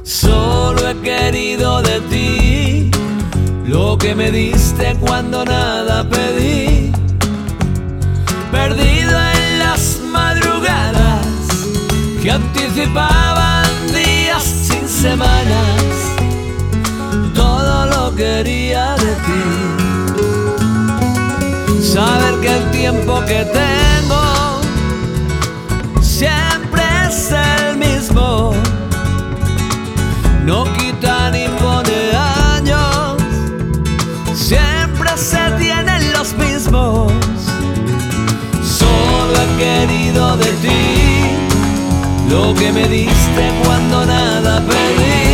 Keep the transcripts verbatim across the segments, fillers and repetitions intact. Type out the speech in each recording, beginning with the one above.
Solo he querido de ti lo que me diste cuando nada pedí. Perdido en las madrugadas que anticipaban días sin semanas, todo lo quería de ti. Saber que el tiempo que tengo siempre es el mismo, no quita ni pone años, siempre se tienen los mismos. Solo he querido de ti lo que me diste cuando nada pedí.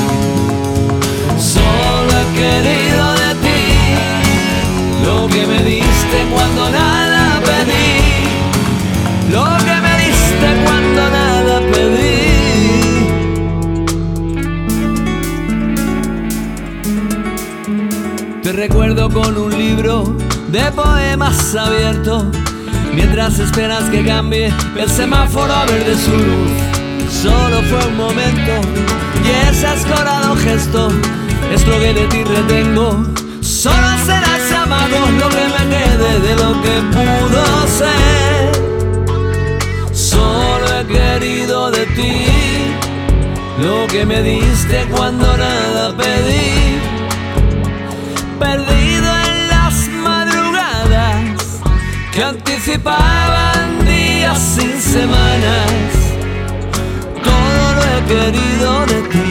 Solo he querido de ti lo que me diste cuando nada pedí. Lo que me diste cuando nada pedí. Te recuerdo con un libro de poemas abierto, mientras esperas que cambie el semáforo a verde su luz. Solo fue un momento y ese escorado gesto es lo que de ti retengo. Solo serás amado lo que me quede de lo que pudo ser. Solo he querido de ti lo que me diste cuando nada pedí. Perdido en las madrugadas que anticipaban días sin semanas, todo lo he querido de ti.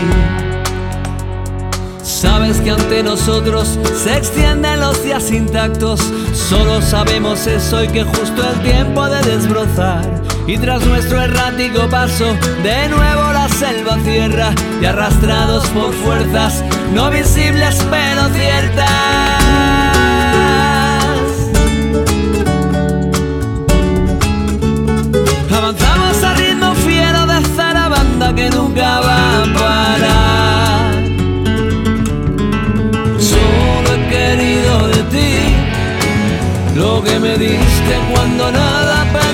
Sabes que ante nosotros se extienden los días intactos, solo sabemos eso y que justo el tiempo de desbrozar. Y tras nuestro errático paso, de nuevo la selva cierra, y arrastrados por fuerzas no visibles pero ciertas, avanzamos a ritmo fiero de zarabanda que nunca va a parar. Solo he querido de ti lo que me diste cuando nada pedí.